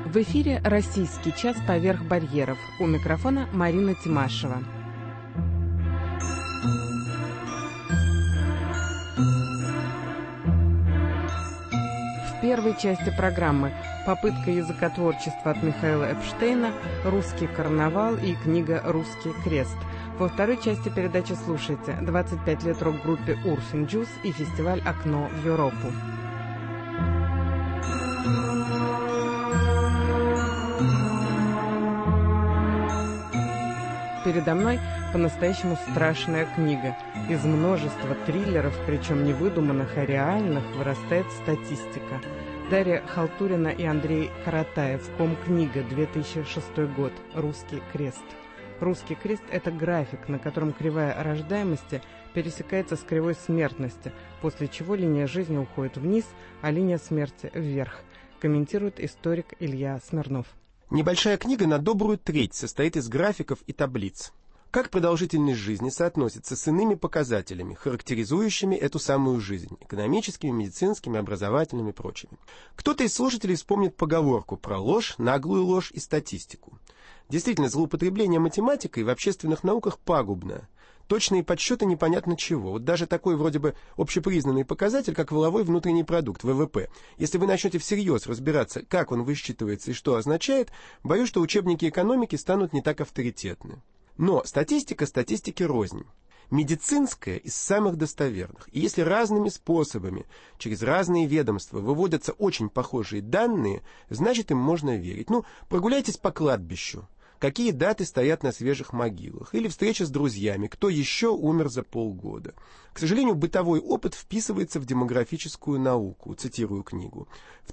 В эфире «Российский час поверх барьеров». У микрофона Марина Тимашева. В первой части программы попытка языкотворчества от Михаила Эпштейна, русский карнавал и книга «Русский крест». Во второй части передачи слушайте 25 лет рок-группе Урфин Джюс и фестиваль «Окно в Европу». Передо мной по-настоящему страшная книга. Из множества триллеров, причем не выдуманных, а реальных, вырастает статистика. Дарья Халтурина и Андрей Каратаев. Ком-книга, 2006 год. «Русский крест». «Русский крест» — это график, на котором кривая рождаемости пересекается с кривой смертности, после чего линия жизни уходит вниз, а линия смерти вверх, комментирует историк Илья Смирнов. Небольшая книга на добрую треть состоит из графиков и таблиц. Как продолжительность жизни соотносится с иными показателями, характеризующими эту самую жизнь, экономическими, медицинскими, образовательными и прочими. Кто-то из слушателей вспомнит поговорку про ложь, наглую ложь и статистику. Действительно, злоупотребление математикой в общественных науках пагубно. Точные подсчеты непонятно чего. Вот даже такой вроде бы общепризнанный показатель, как валовой внутренний продукт, ВВП. Если вы начнете всерьез разбираться, как он высчитывается и что означает, боюсь, что учебники экономики станут не так авторитетны. Но статистика статистике рознь. Медицинская из самых достоверных. И если разными способами, через разные ведомства выводятся очень похожие данные, значит им можно верить. Прогуляйтесь по кладбищу. Какие даты стоят на свежих могилах, или встреча с друзьями, кто еще умер за полгода. К сожалению, бытовой опыт вписывается в демографическую науку, цитирую книгу. В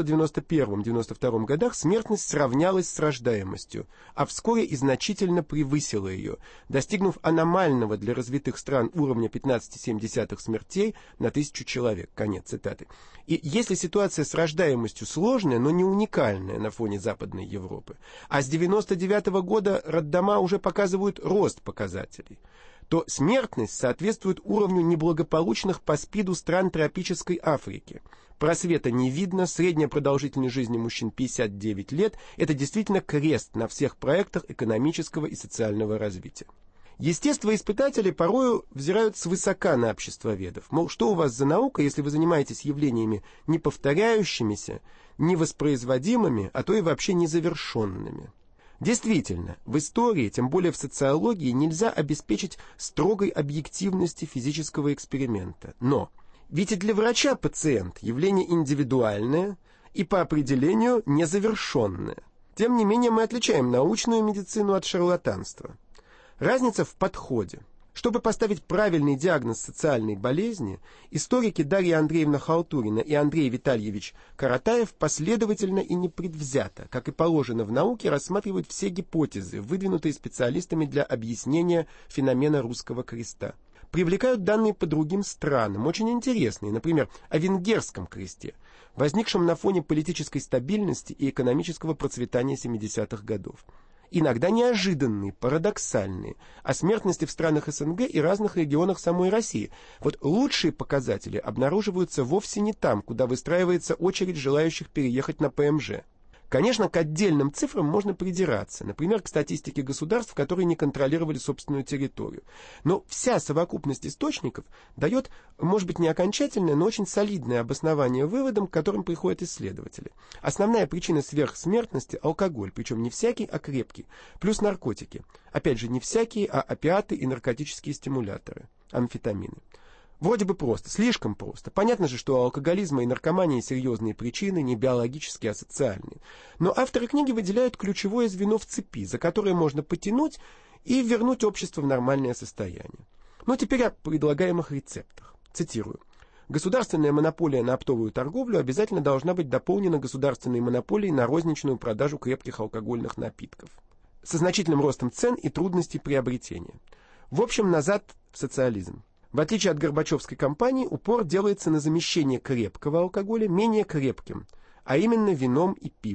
1991-1992 годах смертность сравнялась с рождаемостью, а вскоре и значительно превысила ее, достигнув аномального для развитых стран уровня 15,7 смертей на 1000 человек. Конец цитаты. И если ситуация с рождаемостью сложная, но не уникальная на фоне Западной Европы, а с 1999 года роддома уже показывают рост показателей, то смертность соответствует уровню неблагополучных по СПИДу стран тропической Африки. Просвета не видно, средняя продолжительность жизни мужчин 59 лет. Это действительно крест на всех проектах экономического и социального развития. Естествоиспытатели порою взирают свысока на обществоведов. Мол, что у вас за наука, если вы занимаетесь явлениями не повторяющимися, невоспроизводимыми, а то и вообще незавершенными. Действительно, в истории, тем более в социологии, нельзя обеспечить строгой объективности физического эксперимента. Но ведь и для врача пациент – явление индивидуальное и по определению незавершенное. Тем не менее мы отличаем научную медицину от шарлатанства. Разница в подходе. Чтобы поставить правильный диагноз социальной болезни, историки Дарья Андреевна Халтурина и Андрей Витальевич Каратаев последовательно и непредвзято, как и положено в науке, рассматривают все гипотезы, выдвинутые специалистами для объяснения феномена русского креста. Привлекают данные по другим странам, очень интересные, например, о венгерском кресте, возникшем на фоне политической стабильности и экономического процветания 70-х годов. Иногда неожиданные, парадоксальные, о смертности в странах СНГ и разных регионах самой России. Вот лучшие показатели обнаруживаются вовсе не там, куда выстраивается очередь желающих переехать на ПМЖ. Конечно, к отдельным цифрам можно придираться, например, к статистике государств, которые не контролировали собственную территорию. Но вся совокупность источников дает, может быть, не окончательное, но очень солидное обоснование выводам, к которым приходят исследователи. Основная причина сверхсмертности – алкоголь, причем не всякий, а крепкий, плюс наркотики. Опять же, не всякие, а опиаты и наркотические стимуляторы, амфетамины. Вроде бы просто, слишком просто. Понятно же, что у алкоголизма и наркомании серьезные причины, не биологические, а социальные. Но авторы книги выделяют ключевое звено в цепи, за которое можно потянуть и вернуть общество в нормальное состояние. Но теперь о предлагаемых рецептах. Цитирую. Государственная монополия на оптовую торговлю обязательно должна быть дополнена государственной монополией на розничную продажу крепких алкогольных напитков, со значительным ростом цен и трудностей приобретения. В общем, назад в социализм. В отличие от Горбачевской кампании, упор делается на замещение крепкого алкоголя менее крепким, а именно вином и пивом.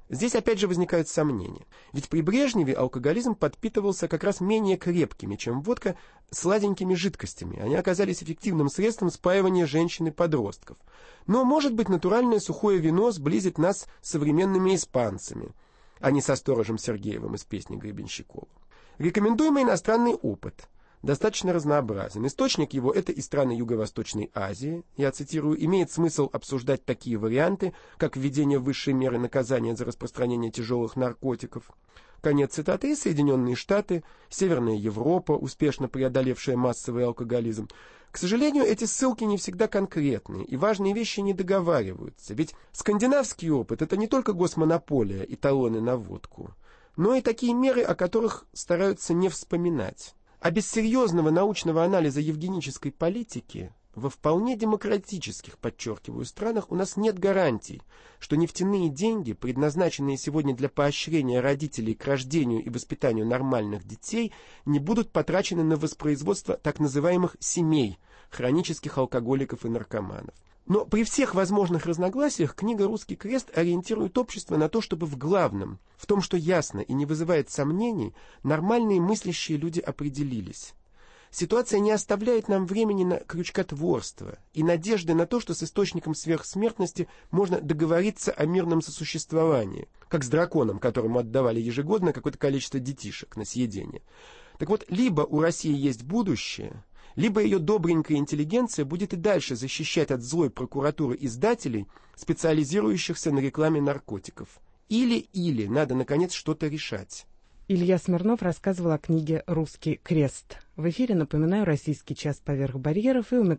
Здесь опять же возникают сомнения. Ведь при Брежневе алкоголизм подпитывался как раз менее крепкими, чем водка, сладенькими жидкостями. Они оказались эффективным средством спаивания женщин и подростков. Но, может быть, натуральное сухое вино сблизит нас с современными испанцами, а не со сторожем Сергеевым из песни Гребенщикова. Рекомендуемый иностранный опыт достаточно разнообразен. Источник его – это и страны Юго-Восточной Азии. Я цитирую: «Имеет смысл обсуждать такие варианты, как введение высшей меры наказания за распространение тяжелых наркотиков». Конец цитаты. И Соединенные Штаты, Северная Европа, успешно преодолевшая массовый алкоголизм. К сожалению, эти ссылки не всегда конкретные, и важные вещи не договариваются. Ведь скандинавский опыт – это не только госмонополия и талоны на водку, но и такие меры, о которых стараются не вспоминать. А без серьезного научного анализа евгенической политики во вполне демократических, подчеркиваю, странах у нас нет гарантий, что нефтяные деньги, предназначенные сегодня для поощрения родителей к рождению и воспитанию нормальных детей, не будут потрачены на воспроизводство так называемых семей хронических алкоголиков и наркоманов. Но при всех возможных разногласиях книга «Русский крест» ориентирует общество на то, чтобы в главном, в том, что ясно и не вызывает сомнений, нормальные мыслящие люди определились. Ситуация не оставляет нам времени на крючкотворство и надежды на то, что с источником сверхсмертности можно договориться о мирном сосуществовании, как с драконом, которому отдавали ежегодно какое-то количество детишек на съедение. Так вот, либо у России есть будущее, либо ее добренькая интеллигенция будет и дальше защищать от злой прокуратуры издателей, специализирующихся на рекламе наркотиков. Или надо, наконец, что-то решать. Илья Смирнов рассказывал о книге «Русский крест». В эфире, напоминаю, «Российский час поверх барьеров», и у